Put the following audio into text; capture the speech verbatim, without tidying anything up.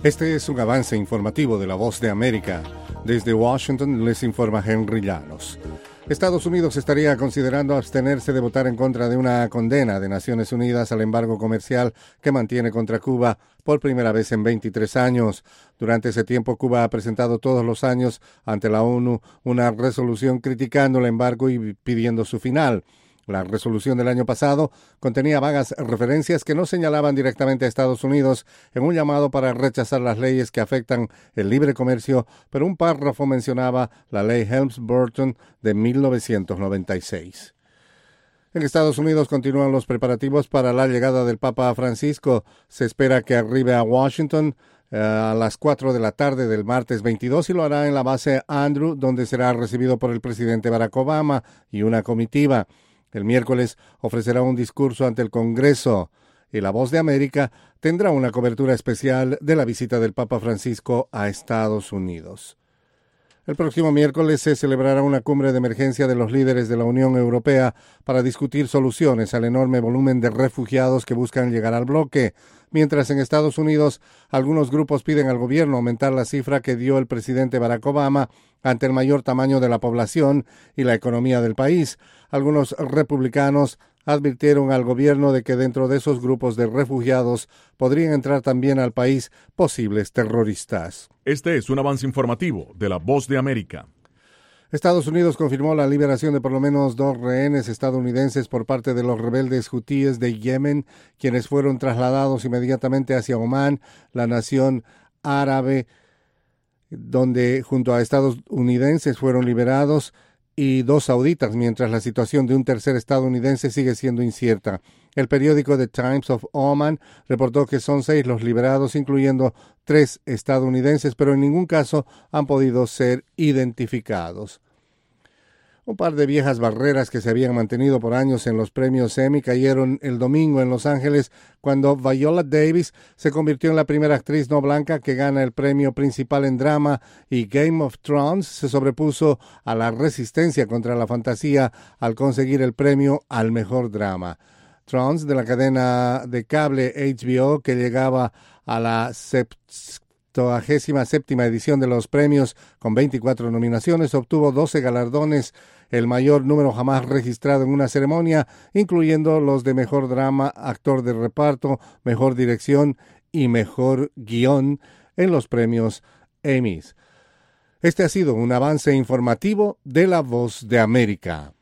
Este es un avance informativo de La Voz de América. Desde Washington les informa Henry Llanos. Estados Unidos estaría considerando abstenerse de votar en contra de una condena de Naciones Unidas al embargo comercial que mantiene contra Cuba por primera vez en veintitrés años. Durante ese tiempo, Cuba ha presentado todos los años ante la ONU una resolución criticando el embargo y pidiendo su final. La resolución del año pasado contenía vagas referencias que no señalaban directamente a Estados Unidos en un llamado para rechazar las leyes que afectan el libre comercio, pero un párrafo mencionaba la ley Helms-Burton de mil novecientos noventa y seis. En Estados Unidos continúan los preparativos para la llegada del Papa Francisco. Se espera que arribe a Washington eh, a las cuatro de la tarde del martes veintidós y lo hará en la base Andrew, donde será recibido por el presidente Barack Obama y una comitiva. El miércoles ofrecerá un discurso ante el Congreso y La Voz de América tendrá una cobertura especial de la visita del Papa Francisco a Estados Unidos. El próximo miércoles se celebrará una cumbre de emergencia de los líderes de la Unión Europea para discutir soluciones al enorme volumen de refugiados que buscan llegar al bloque, mientras en Estados Unidos algunos grupos piden al gobierno aumentar la cifra que dio el presidente Barack Obama ante el mayor tamaño de la población y la economía del país. Algunos republicanos advirtieron al gobierno de que dentro de esos grupos de refugiados podrían entrar también al país posibles terroristas. Este es un avance informativo de La Voz de América. Estados Unidos confirmó la liberación de por lo menos dos rehenes estadounidenses por parte de los rebeldes hutíes de Yemen, quienes fueron trasladados inmediatamente hacia Omán, la nación árabe, donde junto a estadounidenses fueron liberados y dos sauditas, mientras la situación de un tercer estadounidense sigue siendo incierta. El periódico The Times of Oman reportó que son seis los liberados, incluyendo tres estadounidenses, pero en ningún caso han podido ser identificados. Un par de viejas barreras que se habían mantenido por años en los premios Emmy cayeron el domingo en Los Ángeles cuando Viola Davis se convirtió en la primera actriz no blanca que gana el premio principal en drama y Game of Thrones se sobrepuso a la resistencia contra la fantasía al conseguir el premio al mejor drama. Thrones, de la cadena de cable H B O, que llegaba a la septuagésima séptima edición de los premios con veinticuatro nominaciones, obtuvo doce galardones, el mayor número jamás registrado en una ceremonia, incluyendo los de mejor drama, actor de reparto, mejor dirección y mejor guión en los premios Emmys. Este ha sido un avance informativo de La Voz de América.